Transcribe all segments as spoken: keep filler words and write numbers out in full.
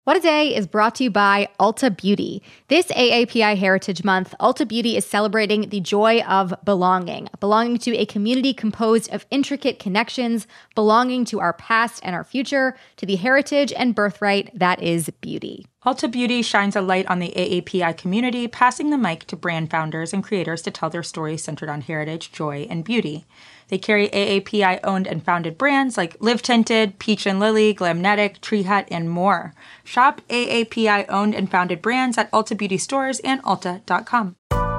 What a Day is brought to you by Ulta Beauty. This A A P I Heritage Month, Ulta Beauty is celebrating the joy of belonging, belonging to a community composed of intricate connections, belonging to our past and our future, to the heritage and birthright that is beauty. Ulta Beauty shines a light on the A A P I community, passing the mic to brand founders and creators to tell their stories centered on heritage, joy, and beauty. They carry A A P I-owned and founded brands like Live Tinted, Peach and Lily, Glamnetic, Tree Hut, and more. Shop A A P I-owned and founded brands at Ulta Beauty stores and ulta dot com.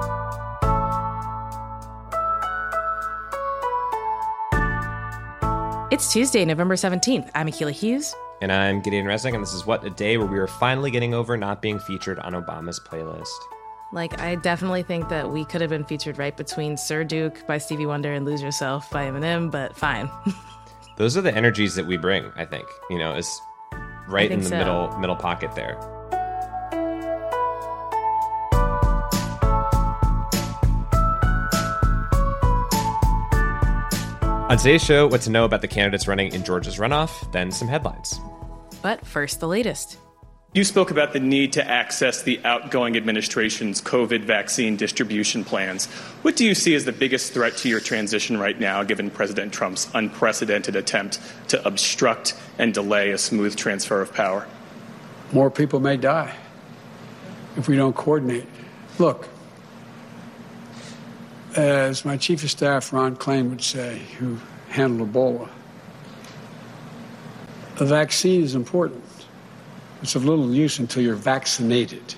It's Tuesday, November seventeenth. I'm Akila Hughes. And I'm Gideon Resnick, and this is What a Day, where we are finally getting over not being featured on Obama's playlist. Like, I definitely think that we could have been featured right between Sir Duke by Stevie Wonder and Lose Yourself by Eminem, but fine. Those are the energies that we bring, I think. You know, is right in the so. middle middle pocket there. On today's show, what to know about the candidates running in Georgia's runoff, then some headlines. But first, the latest. You spoke about the need to access the outgoing administration's COVID vaccine distribution plans. What do you see as the biggest threat to your transition right now, given President Trump's unprecedented attempt to obstruct and delay a smooth transfer of power? More people may die if we don't coordinate. Look, as my chief of staff, Ron Klain, would say, who handled Ebola, a vaccine is important. It's of little use until you're vaccinated.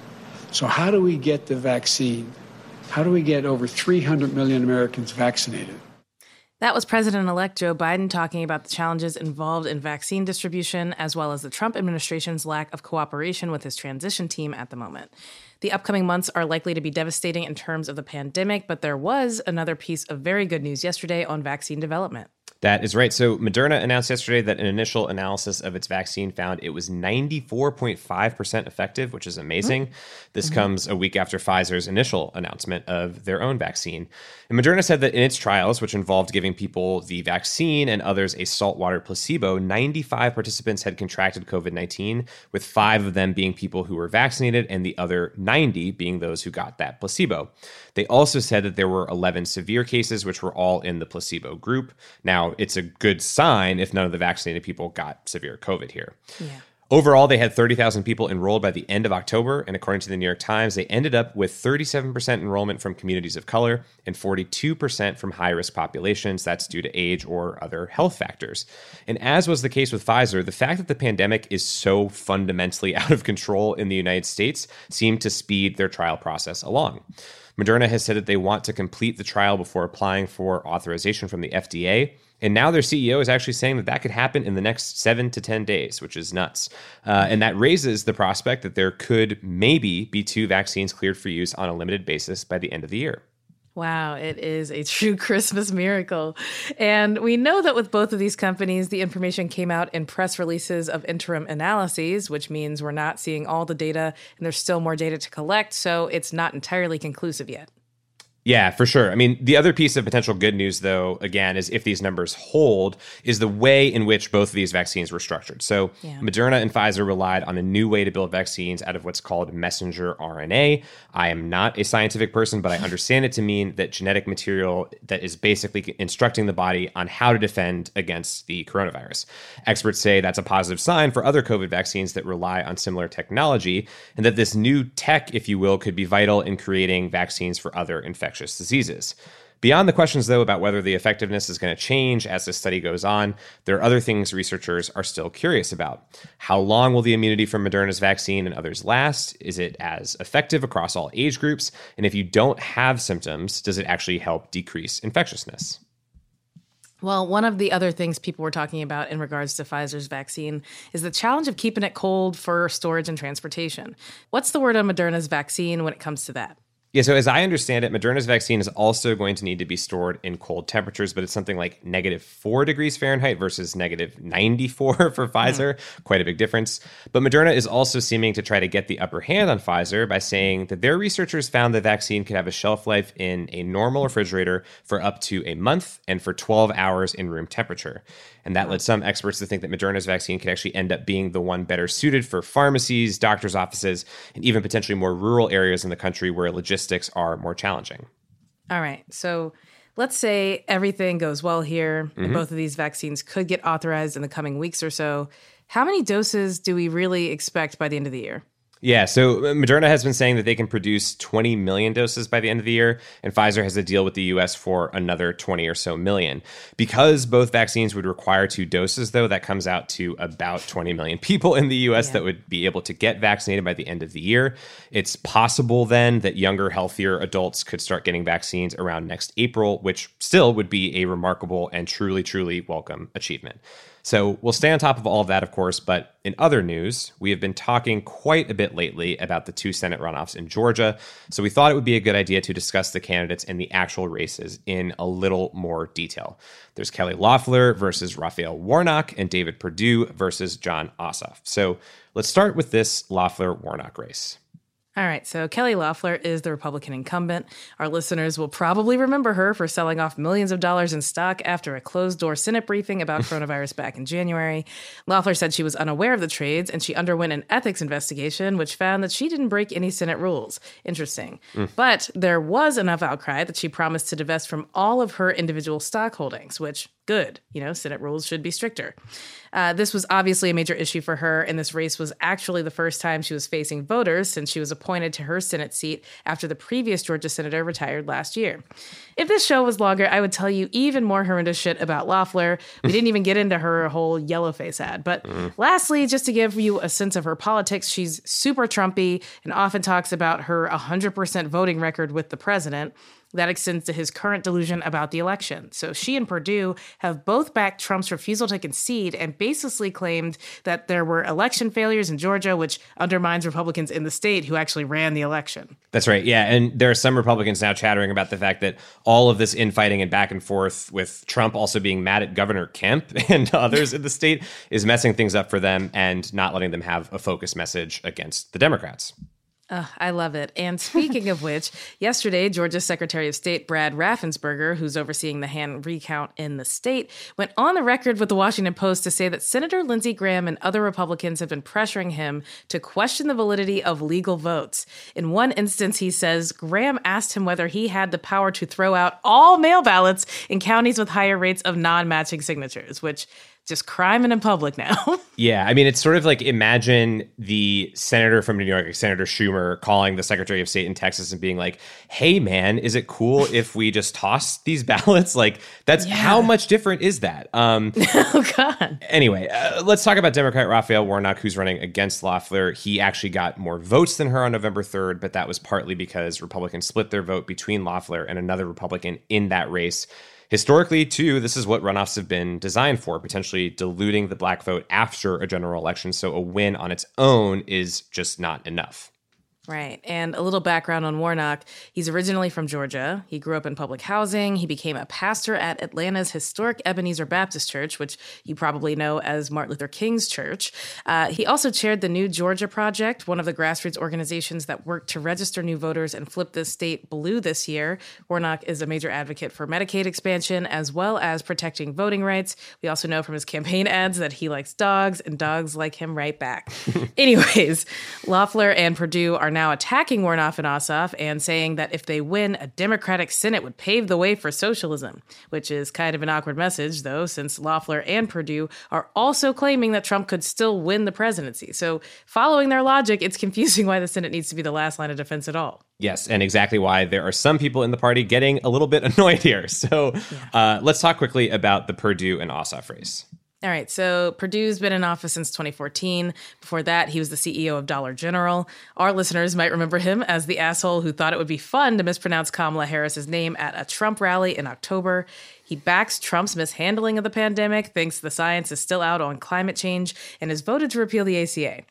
So how do we get the vaccine? How do we get over three hundred million Americans vaccinated? That was President-elect Joe Biden talking about the challenges involved in vaccine distribution, as well as the Trump administration's lack of cooperation with his transition team at the moment. The upcoming months are likely to be devastating in terms of the pandemic, but there was another piece of very good news yesterday on vaccine development. That is right. So Moderna announced yesterday that an initial analysis of its vaccine found it was ninety-four point five percent effective, which is amazing. Mm-hmm. This mm-hmm. comes a week after Pfizer's initial announcement of their own vaccine. And Moderna said that in its trials, which involved giving people the vaccine and others a saltwater placebo, ninety-five participants had contracted COVID nineteen, with five of them being people who were vaccinated and the other ninety being those who got that placebo. They also said that there were eleven severe cases, which were all in the placebo group. Now, it's a good sign if none of the vaccinated people got severe COVID here. Yeah. Overall, they had thirty thousand people enrolled by the end of October, and according to the New York Times, they ended up with thirty-seven percent enrollment from communities of color and forty-two percent from high-risk populations. That's due to age or other health factors. And as was the case with Pfizer, the fact that the pandemic is so fundamentally out of control in the United States seemed to speed their trial process along. Moderna has said that they want to complete the trial before applying for authorization from the F D A. And now their C E O is actually saying that that could happen in the next seven to ten days, which is nuts. Uh, and that raises the prospect that there could maybe be two vaccines cleared for use on a limited basis by the end of the year. Wow, it is a true Christmas miracle. And we know that with both of these companies, the information came out in press releases of interim analyses, which means we're not seeing all the data and there's still more data to collect. So it's not entirely conclusive yet. Yeah, for sure. I mean, the other piece of potential good news, though, again, is if these numbers hold, is the way in which both of these vaccines were structured. So yeah. Moderna and Pfizer relied on a new way to build vaccines out of what's called messenger R N A. I am not a scientific person, but I understand it to mean that genetic material that is basically instructing the body on how to defend against the coronavirus. Experts say that's a positive sign for other COVID vaccines that rely on similar technology, and that this new tech, if you will, could be vital in creating vaccines for other infections. Infectious diseases. Beyond the questions, though, about whether the effectiveness is going to change as the study goes on, there are other things researchers are still curious about. How long will the immunity from Moderna's vaccine and others last? Is it as effective across all age groups? And if you don't have symptoms, does it actually help decrease infectiousness? Well, one of the other things people were talking about in regards to Pfizer's vaccine is the challenge of keeping it cold for storage and transportation. What's the word on Moderna's vaccine when it comes to that? Yeah, so as I understand it, Moderna's vaccine is also going to need to be stored in cold temperatures, but it's something like negative four degrees Fahrenheit versus negative ninety-four for Pfizer. Mm. Quite a big difference. But Moderna is also seeming to try to get the upper hand on Pfizer by saying that their researchers found the vaccine could have a shelf life in a normal refrigerator for up to a month and for twelve hours in room temperature. And that led some experts to think that Moderna's vaccine could actually end up being the one better suited for pharmacies, doctors' offices, and even potentially more rural areas in the country where logistics are more challenging. All right. So let's say everything goes well here, mm-hmm. and both of these vaccines could get authorized in the coming weeks or so. How many doses do we really expect by the end of the year? Yeah, so Moderna has been saying that they can produce twenty million doses by the end of the year, and Pfizer has a deal with the U S for another twenty or so million. Because both vaccines would require two doses, though, that comes out to about twenty million people in the U S yeah. that would be able to get vaccinated by the end of the year. It's possible then that younger, healthier adults could start getting vaccines around next April, which still would be a remarkable and truly, truly welcome achievement. So we'll stay on top of all of that, of course, but in other news, we have been talking quite a bit lately about the two Senate runoffs in Georgia, so we thought it would be a good idea to discuss the candidates and the actual races in a little more detail. There's Kelly Loeffler versus Raphael Warnock and David Perdue versus Jon Ossoff. So let's start with this Loeffler-Warnock race. All right, so Kelly Loeffler is the Republican incumbent. Our listeners will probably remember her for selling off millions of dollars in stock after a closed-door Senate briefing about coronavirus back in January. Loeffler said she was unaware of the trades, and she underwent an ethics investigation, which found that she didn't break any Senate rules. Interesting. Mm. But there was enough outcry that she promised to divest from all of her individual stock holdings, which, good. You know, Senate rules should be stricter. Uh, this was obviously a major issue for her, and this race was actually the first time she was facing voters since she was appointed to her Senate seat after the previous Georgia senator retired last year. If this show was longer, I would tell you even more horrendous shit about Loeffler. We didn't even get into her whole yellow face ad. But mm. lastly, just to give you a sense of her politics, she's super Trumpy and often talks about her one hundred percent voting record with the president. That extends to his current delusion about the election. So she and Perdue have both backed Trump's refusal to concede and basically claimed that there were election failures in Georgia, which undermines Republicans in the state who actually ran the election. That's right. Yeah. And there are some Republicans now chattering about the fact that all of this infighting and back and forth with Trump also being mad at Governor Kemp and others in the state is messing things up for them and not letting them have a focused message against the Democrats. Uh, I love it. And speaking of which, yesterday, Georgia's Secretary of State Brad Raffensperger, who's overseeing the hand recount in the state, went on the record with the Washington Post to say that Senator Lindsey Graham and other Republicans have been pressuring him to question the validity of legal votes. In one instance, he says Graham asked him whether he had the power to throw out all mail ballots in counties with higher rates of non-matching signatures, which just crime in public now. Yeah, I mean, it's sort of like imagine the senator from New York, like Senator Schumer, calling the Secretary of State in Texas and being like, hey, man, is it cool if we just toss these ballots? Like, that's yeah. how much different is that? Um, oh, God. Anyway, uh, let's talk about Democrat Raphael Warnock, who's running against Loeffler. He actually got more votes than her on November third, but that was partly because Republicans split their vote between Loeffler and another Republican in that race. Historically, too, this is what runoffs have been designed for, potentially diluting the black vote after a general election. So a win on its own is just not enough. Right. And a little background on Warnock. He's originally from Georgia. He grew up in public housing. He became a pastor at Atlanta's historic Ebenezer Baptist Church, which you probably know as Martin Luther King's church. Uh, he also chaired the New Georgia Project, one of the grassroots organizations that worked to register new voters and flip the state blue this year. Warnock is a major advocate for Medicaid expansion as well as protecting voting rights. We also know from his campaign ads that he likes dogs and dogs like him right back. Anyways, Loeffler and Perdue are now attacking Warnock and Ossoff and saying that if they win, a Democratic Senate would pave the way for socialism, which is kind of an awkward message, though, since Loeffler and Perdue are also claiming that Trump could still win the presidency. So following their logic, it's confusing why the Senate needs to be the last line of defense at all. Yes, and exactly why there are some people in the party getting a little bit annoyed here. So yeah. uh, let's talk quickly about the Perdue and Ossoff race. All right, so Perdue's been in office since twenty fourteen. Before that, he was the C E O of Dollar General. Our listeners might remember him as the asshole who thought it would be fun to mispronounce Kamala Harris's name at a Trump rally in October. He backs Trump's mishandling of the pandemic, thinks the science is still out on climate change, and has voted to repeal the A C A.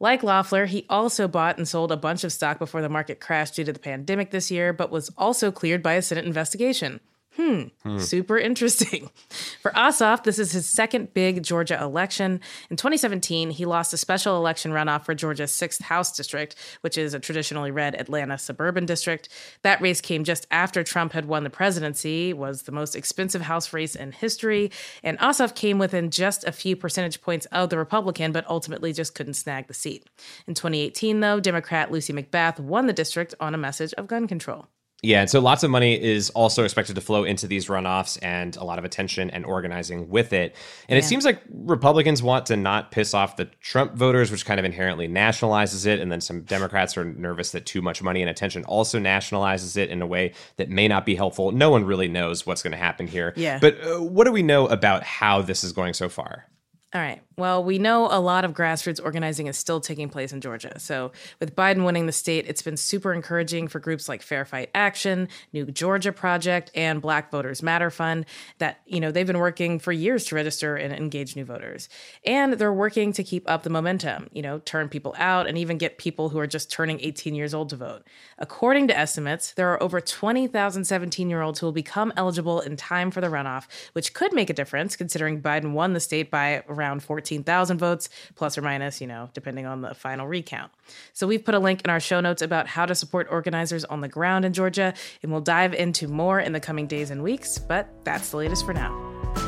Like Loeffler, he also bought and sold a bunch of stock before the market crashed due to the pandemic this year, but was also cleared by a Senate investigation. Hmm, hmm, super interesting. For Ossoff, this is his second big Georgia election. In twenty seventeen, he lost a special election runoff for Georgia's sixth House district, which is a traditionally red Atlanta suburban district. That race came just after Trump had won the presidency, was the most expensive House race in history, and Ossoff came within just a few percentage points of the Republican, but ultimately just couldn't snag the seat. In twenty eighteen, though, Democrat Lucy McBath won the district on a message of gun control. Yeah, and so lots of money is also expected to flow into these runoffs and a lot of attention and organizing with it. And yeah. It seems like Republicans want to not piss off the Trump voters, which kind of inherently nationalizes it. And then some Democrats are nervous that too much money and attention also nationalizes it in a way that may not be helpful. No one really knows what's going to happen here. Yeah. But uh, what do we know about how this is going so far? All right. Well, we know a lot of grassroots organizing is still taking place in Georgia. So with Biden winning the state, it's been super encouraging for groups like Fair Fight Action, New Georgia Project, and Black Voters Matter Fund that, you know, they've been working for years to register and engage new voters. And they're working to keep up the momentum, you know, turn people out and even get people who are just turning eighteen years old to vote. According to estimates, there are over twenty thousand seventeen-year-olds who will become eligible in time for the runoff, which could make a difference considering Biden won the state by around fourteen thousand votes, plus or minus, you know, depending on the final recount. So we've put a link in our show notes about how to support organizers on the ground in Georgia, and we'll dive into more in the coming days and weeks, but that's the latest for now.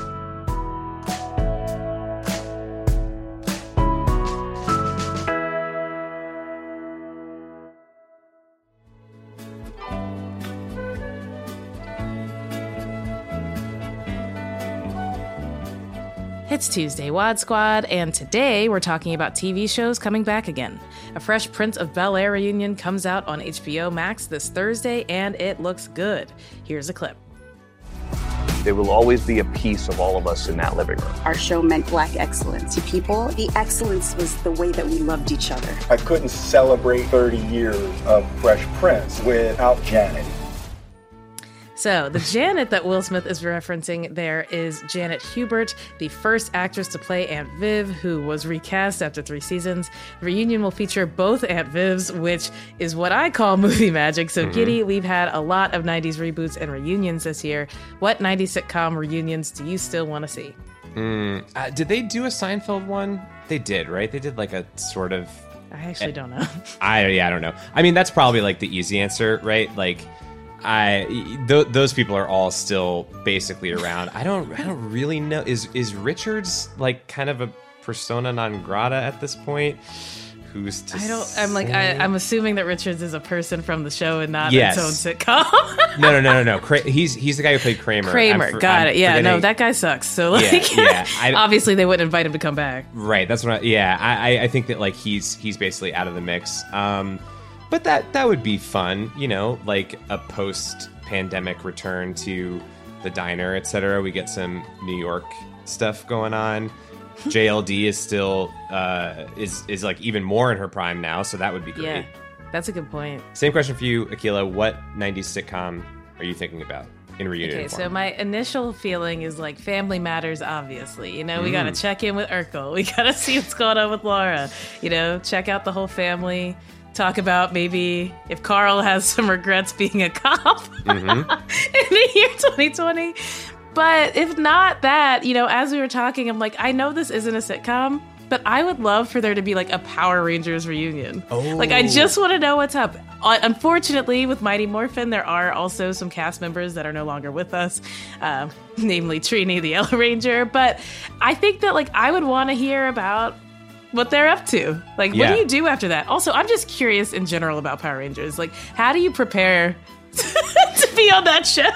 It's Tuesday, Wad Squad, and today we're talking about T V shows coming back again. A fresh Prince of Bel-Air reunion comes out on H B O Max this Thursday, and it looks good. Here's a clip. There will always be a piece of all of us in that living room. Our show meant Black excellence to people. The excellence was the way that we loved each other. I couldn't celebrate thirty years of Fresh Prince without Janet. So the Janet that Will Smith is referencing there is Janet Hubert, the first actress to play Aunt Viv, who was recast after three seasons. The reunion will feature both Aunt Vivs, which is what I call movie magic. So, mm-hmm. Giddy, we've had a lot of nineties reboots and reunions this year. What nineties sitcom reunions do you still want to see? Mm, uh, did they do a Seinfeld one? They did, right? They did like a sort of... I actually don't know. I yeah, I don't know. I mean, that's probably like the easy answer, right? Like... I th- those people are all still basically around. I don't I don't really know. Is is Richards like kind of a persona non grata at this point? Who's to I don't. say? I'm like I, I'm assuming that Richards is a person from the show and not yes. its own sitcom. no, no, no, no, no. Cra- he's he's the guy who played Kramer. Kramer, for, got I'm it. Yeah, no, that guy sucks. So like, yeah, yeah. I, obviously they wouldn't invite him to come back. Right. That's what. I, yeah, I I think that like he's he's basically out of the mix. Um, But that that would be fun, you know, like a post-pandemic return to the diner, et cetera. We get some New York stuff going on. J L D is still uh, is is like even more in her prime now, so that would be great. Yeah, that's a good point. Same question for you, Akilah. What nineties sitcom are you thinking about in reunion Okay, form? so my initial feeling is like Family Matters, obviously. You know, we mm. got to check in with Urkel. We got to see what's going on with Laura. You know, check out the whole family. Talk about maybe if Carl has some regrets being a cop mm-hmm. in the year twenty twenty. But if not that, you know, as we were talking, I'm like, I know this isn't a sitcom, but I would love for there to be like a Power Rangers reunion. Oh. Like, I just want to know what's up. Uh, unfortunately, with Mighty Morphin, there are also some cast members that are no longer with us, uh, namely Trini, the Yellow Ranger. But I think that like I would want to hear about what they're up to. Like, yeah. what do you do after that? Also, I'm just curious in general about Power Rangers. Like, how do you prepare to be on that show?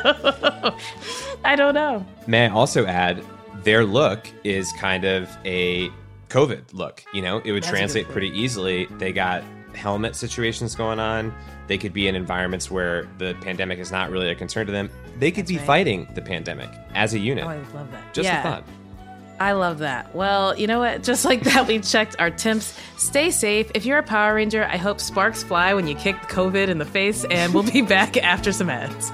I don't know. May I also add, their look is kind of a COVID look. You know, it would That's translate pretty easily. They got helmet situations going on. They could be in environments where the pandemic is not really a concern to them. They could That's be right. fighting the pandemic as a unit. Oh, I would love that. Just yeah. a thought. I love that. Well, you know what? Just like that, we've checked our temps. Stay safe. If you're a Power Ranger, I hope sparks fly when you kick COVID in the face, and we'll be back after some ads.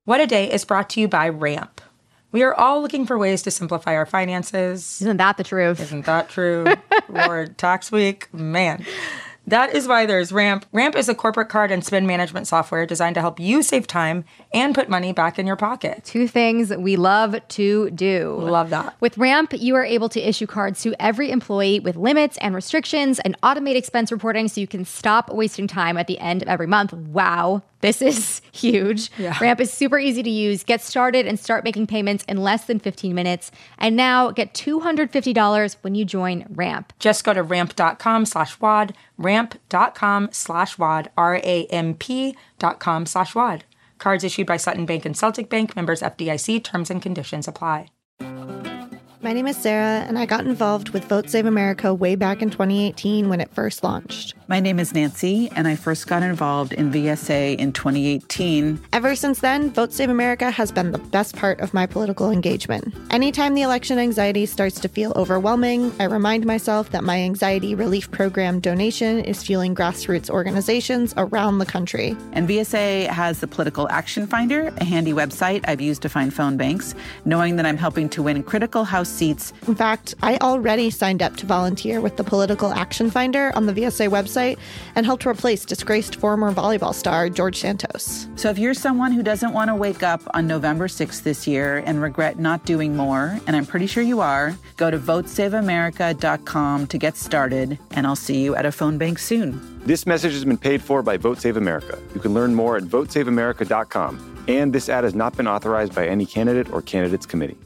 What a Day is brought to you by Ramp. We are all looking for ways to simplify our finances. Isn't that the truth? Isn't that true? Lord, tax week, man. That is why there's Ramp. Ramp is a corporate card and spend management software designed to help you save time and put money back in your pocket. Two things we love to do. Love that. With Ramp, you are able to issue cards to every employee with limits and restrictions and automate expense reporting so you can stop wasting time at the end of every month. Wow. This is huge. Yeah. Ramp is super easy to use. Get started and start making payments in less than fifteen minutes. And now get two hundred fifty dollars when you join Ramp. Just go to ramp.com slash WAD, ramp.com slash WAD, R-A-M-P dot com slash WAD. Cards issued by Sutton Bank and Celtic Bank, members F D I C, terms and conditions apply. My name is Sarah, and I got involved with Vote Save America way back in twenty eighteen when it first launched. My name is Nancy, and I first got involved in V S A in twenty eighteen. Ever since then, Vote Save America has been the best part of my political engagement. Anytime the election anxiety starts to feel overwhelming, I remind myself that my anxiety relief program donation is fueling grassroots organizations around the country. And V S A has the Political Action Finder, a handy website I've used to find phone banks, knowing that I'm helping to win critical House seats. In fact, I already signed up to volunteer with the Political Action Finder on the V S A website and helped replace disgraced former volleyball star George Santos. So if you're someone who doesn't want to wake up on November sixth this year and regret not doing more, and I'm pretty sure you are, go to vote save america dot com to get started, and I'll see you at a phone bank soon. This message has been paid for by Vote Save America. You can learn more at vote save america dot com. And this ad has not been authorized by any candidate or candidates committee.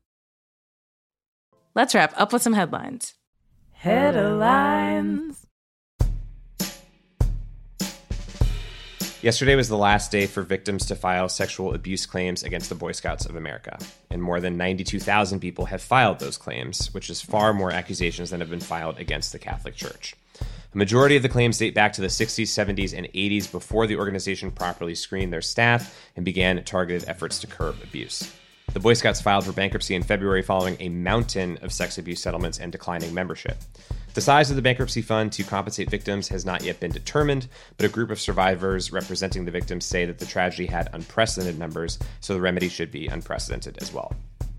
Let's wrap up with some headlines. Headlines. Yesterday was the last day for victims to file sexual abuse claims against the Boy Scouts of America, and more than ninety-two thousand people have filed those claims, which is far more accusations than have been filed against the Catholic Church. A majority of the claims date back to the sixties, seventies, and eighties before the organization properly screened their staff and began targeted efforts to curb abuse. The Boy Scouts filed for bankruptcy in February following a mountain of sex abuse settlements and declining membership. The size of the bankruptcy fund to compensate victims has not yet been determined, but a group of survivors representing the victims say that the tragedy had unprecedented numbers, so the remedy should be unprecedented as well.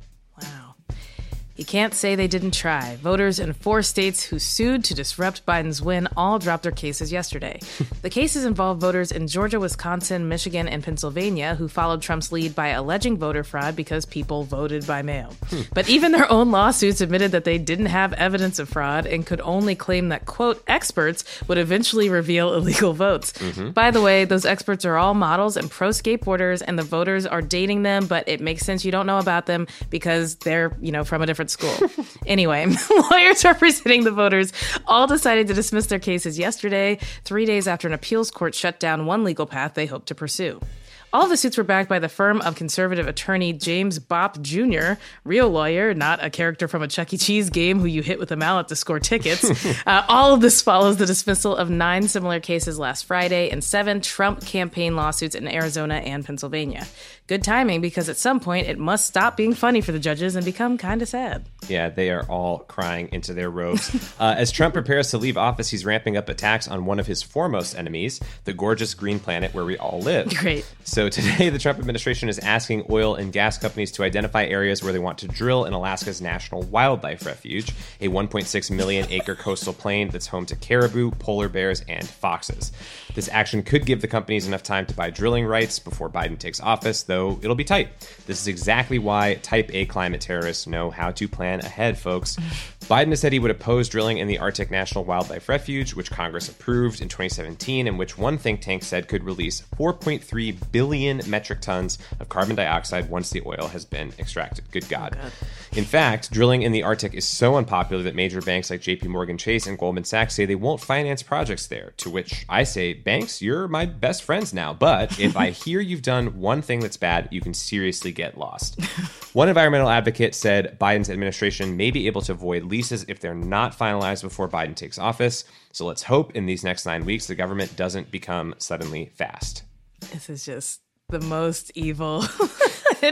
Wow. You can't say they didn't try. Voters in four states who sued to disrupt Biden's win all dropped their cases yesterday. The cases involve voters in Georgia, Wisconsin, Michigan, and Pennsylvania who followed Trump's lead by alleging voter fraud because people voted by mail. Hmm. But even their own lawsuits admitted that they didn't have evidence of fraud and could only claim that, quote, experts would eventually reveal illegal votes. Mm-hmm. By the way, those experts are all models and pro skateboarders, and the voters are dating them, but it makes sense you don't know about them because they're, you know, from a different school. Anyway, lawyers representing the voters all decided to dismiss their cases yesterday, three days after an appeals court shut down one legal path they hoped to pursue. All of the suits were backed by the firm of conservative attorney James Bopp Junior, real lawyer, not a character from a Chuck E. Cheese game who you hit with a mallet to score tickets. uh, all of this follows the dismissal of nine similar cases last Friday and seven Trump campaign lawsuits in Arizona and Pennsylvania. Good timing, because at some point it must stop being funny for the judges and become kind of sad. Yeah, they are all crying into their robes. uh, as Trump prepares to leave office, he's ramping up attacks on one of his foremost enemies, the gorgeous green planet where we all live. Great. So today, the Trump administration is asking oil and gas companies to identify areas where they want to drill in Alaska's National Wildlife Refuge, a one point six million acre coastal plain that's home to caribou, polar bears, and foxes. This action could give the companies enough time to buy drilling rights before Biden takes office, though it'll be tight. This is exactly why Type A climate terrorists know how to plan ahead, folks. Biden has said he would oppose drilling in the Arctic National Wildlife Refuge, which Congress approved in twenty seventeen, and which one think tank said could release four point three billion metric tons of carbon dioxide once the oil has been extracted. Good God. Oh, God. In fact, drilling in the Arctic is so unpopular that major banks like J P Morgan Chase and Goldman Sachs say they won't finance projects there, to which I say, banks, you're my best friends now, but if I hear you've done one thing that's bad, you can seriously get lost. One environmental advocate said Biden's administration may be able to avoid leases if they're not finalized before Biden takes office. So let's hope in these next nine weeks the government doesn't become suddenly fast. This is just the most evil.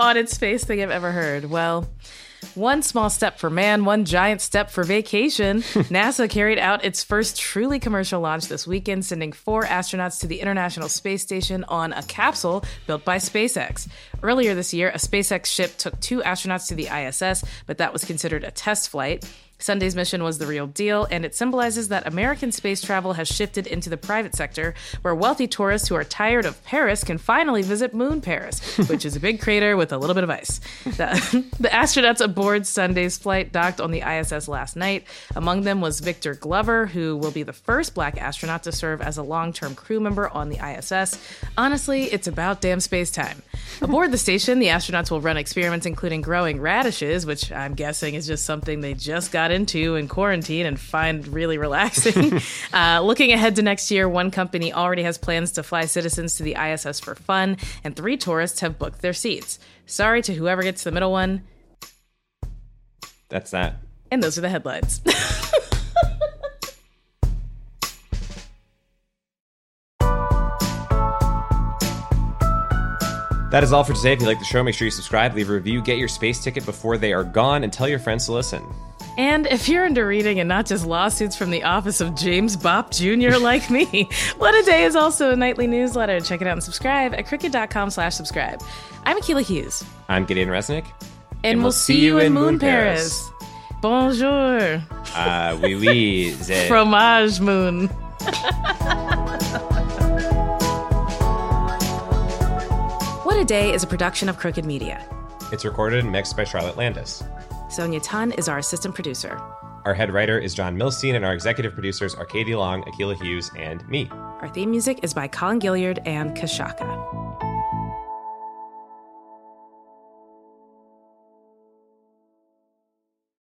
on its face thing I've ever heard. Well, one small step for man, one giant step for vacation. NASA carried out its first truly commercial launch this weekend, sending four astronauts to the International Space Station on a capsule built by SpaceX. Earlier this year, a SpaceX ship took two astronauts to the I S S, but that was considered a test flight. Sunday's mission was the real deal, and it symbolizes that American space travel has shifted into the private sector, where wealthy tourists who are tired of Paris can finally visit Moon Paris, which is a big crater with a little bit of ice. The, the astronauts aboard Sunday's flight docked on the I S S last night. Among them was Victor Glover, who will be the first black astronaut to serve as a long-term crew member on the I S S. Honestly, it's about damn space time. Aboard the station, the astronauts will run experiments including growing radishes, which I'm guessing is just something they just got into in quarantine and find really relaxing. uh, looking ahead to next year, one company already has plans to fly citizens to the I S S for fun, and three tourists have booked their seats. Sorry to whoever gets the middle one. That's that. And those are the headlines. That is all for today. If you like the show, make sure you subscribe, leave a review, get your space ticket before they are gone, and tell your friends to listen. And if you're into reading and not just lawsuits from the office of James Bopp Junior like me, What a Day is also a nightly newsletter. Check it out and subscribe at crooked.com slash subscribe. I'm Akilah Hughes. I'm Gideon Resnick. And, and we'll, we'll see you in Moon Paris. Paris. Bonjour. Uh, oui, oui. Fromage moon. What a Day is a production of Crooked Media. It's recorded and mixed by Charlotte Landis. Sonia Tun is our assistant producer. Our head writer is John Milstein, and our executive producers are Katie Long, Akilah Hughes, and me. Our theme music is by Colin Gilliard and Kashaka.